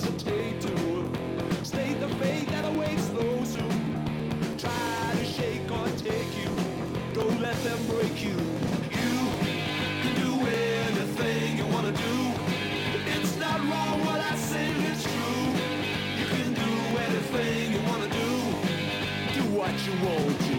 hesitate to state the fate that awaits those who try to shake or take you. Don't let them break you. You can do anything you wanna do. It's not wrong what I say, it's true. You can do anything you wanna do. Do what you want to.